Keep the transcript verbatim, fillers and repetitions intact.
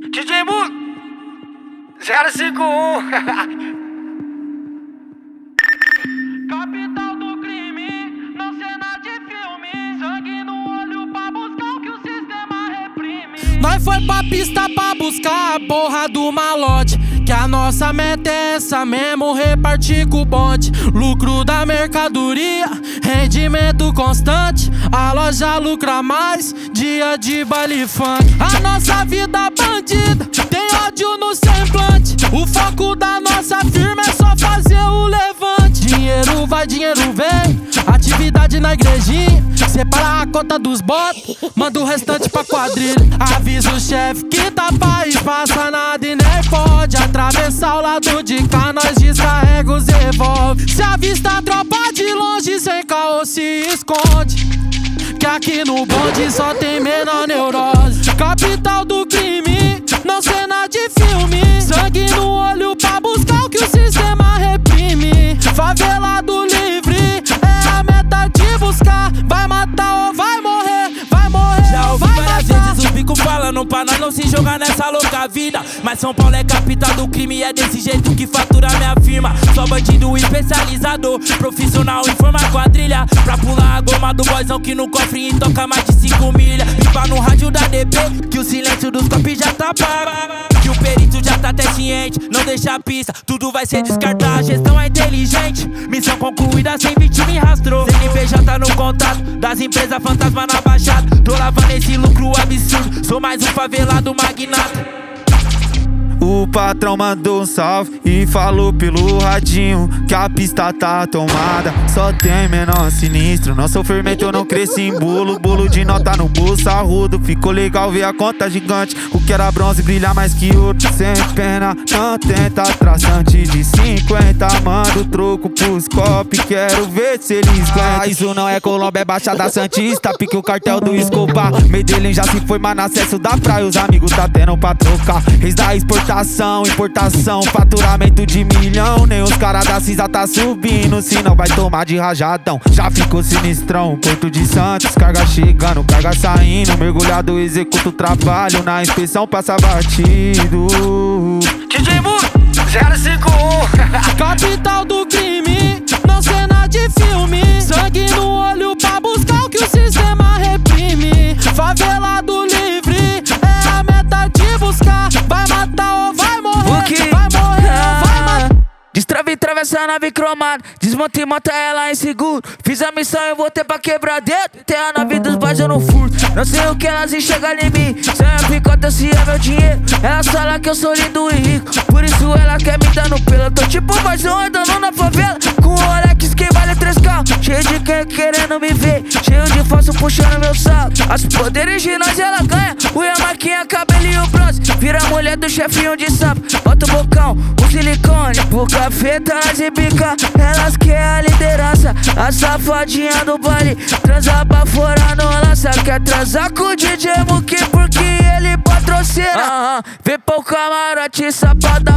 D J Mu zero cinco um. Capital do crime, não cena de filme. Sangue no olho pra buscar o que o sistema reprime. Nós foi pra pista pra buscar a porra do malote, que a nossa meta é essa mesmo, repartir com o bonde. Lucro da mercadoria, rendimento constante. A loja lucra mais, dia de baile funk. A nossa vida bandida, tem ódio no semblante. O foco da nossa firma é só fazer o levante. Dinheiro vai, dinheiro vem, atividade na igrejinha. Separa a conta dos botes, manda o restante pra quadrilha. Avisa o chefe que tá país, passa nada e nem pode atravessar o lado de cá, nós descarrega os revólver. Se avista a tropa de longe, sem caô se esconde, que aqui no bonde só tem menor neurose. Capital do crime, não cena de filme. Sangue no olho pra buscar o que o sistema reprime. Favelado livre, é a meta de buscar. Vai matar ou vai morrer, vai morrer Já ou ouvi vai várias matar. vezes o bico falando pra nós não se jogar nessa louca vida. Mas São Paulo é capital do crime, é desse jeito que fatura minha firma. Só bandido especializado, profissional em forma quadrilha, pra pular a goma do boizão que no cofre toca mais de cinco milhas. Pipa no rádio da D P, que o silêncio dos copos já tá pago, que o perito já tá até ciente, não deixa a pista, tudo vai ser descartar. A gestão é inteligente, missão concluída sem vítima e rastro. C N P J tá no contato das empresas fantasma na baixada. Tô lavando esse lucro absurdo, sou mais um favelado magnata. O patrão mandou um salve e falou pelo radinho que a pista tá tomada, só tem menor sinistro. Não sou fermento, eu não cresci em bolo. Bolo de nota no bolso arrudo, ficou legal ver a conta gigante. O que era bronze brilha mais que ouro. Sem pena, não tenta, traçante de cinquenta. Manda o troco pros copos, quero ver se eles ganham. Ah, isso não é Colômbia, é Baixada Santista. Pique o cartel do Escobar. Medellín já se foi, mas no acesso da praia os amigos tá tendo pra trocar. Reis da exportação, importação, faturamento de milhão. Nem os caras da Cisa tá subindo, senão vai tomar de rajadão. Já ficou sinistrão, Porto de Santos, carga chegando, carga saindo. Mergulhado executa o trabalho, na inspeção passa batido. D J Mu zero cinco um. Capital do crime, não cena de filme. Sangue no olho pra buscar o que o sistema reprime. Favelado livre, é a meta de buscar. Vai matar ou vai morrer, O que? vai morrer ou vai matar. Destrave e travessa a nave cromada, desmonta e monta ela em seguro. Fiz a missão e voltei pra quebrar dentro. Tem a nave dos pais, eu não furto. Não sei o que elas enxergam em mim. Se é picota, se é meu dinheiro. Ela fala que eu sou lindo e rico, por isso ela quer me dar no pelo. Eu tô tipo vazão andando na favela, com o Rolex que vale três carros. Cheio de quem querendo me ver, cheio de falso puxando meu salto. As poderes de nós ela ganha, o Yamaquinha, cabelinho bronze. Vira a mulher do chefinho de sapo, bota o bocão, o silicone, boca feta, nós e bica, elas que é a liderança. A safadinha do baile, transa pra fora no lança. Quer transar com o D J Muki porque ele patrocina. uh -huh. Vem pro camarote, sapada